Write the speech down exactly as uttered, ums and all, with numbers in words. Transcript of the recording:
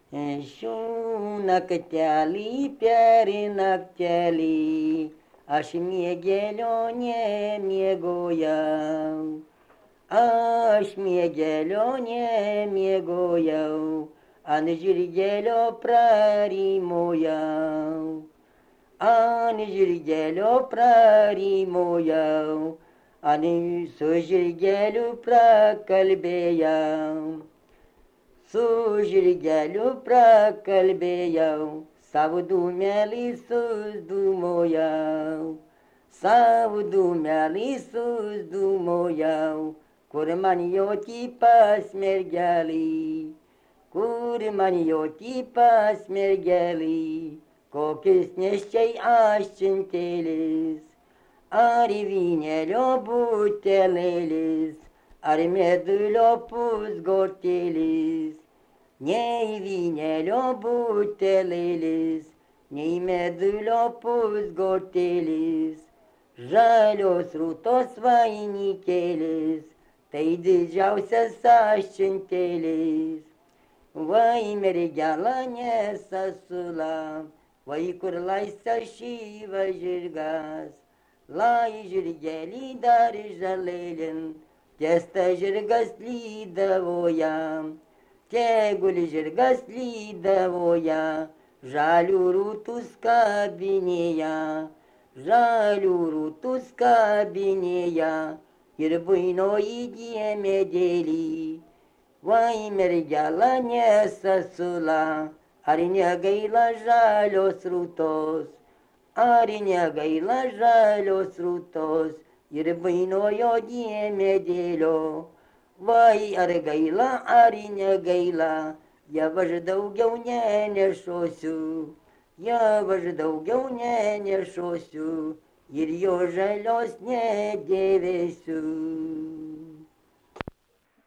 Šių naktelį, peri naktelį, aš mėgelio nemiegojau. Aš mėgelio nemiegojau, ant žirgelio prarimojau. Ant žirgelio prarimojau, ant su žirgeliu prakalbėjau. Su žirgeliu prakalbėjau, savo dūmelį suzdūmojau. Savo dūmelį suzdūmojau, kur man jo tipas mergelį, kur man jo tipas mergelį, kokius neščiai aščintėlis, ar vynelio butelėlis, ar medulio pusgortėlis, nei vynelio butelėlis, nei medulio pusgortėlis, žalios rūtos vainikėlis, tai didžiausias aščintėlis. Vai mergelą nesasula, vai kur laisas šyva žirgas, lai žirgelį dar žalėlin, ties ta žirgas lydavo jam, tegul žirgas lydavo ją, žalių rūtų skabinėje, žalių rūtų skabinėje, ir buinoji diemedėlį. Vai mergelą nesasula, ar negaila žalios rūtos, ar negaila žalios rūtos, ir buinojo diemedėlio. Vai ar gaila, ar negaila, jau aš daugiau nenešosiu, jau aš daugiau nenešosiu, ir jo žalios nedėvėsiu.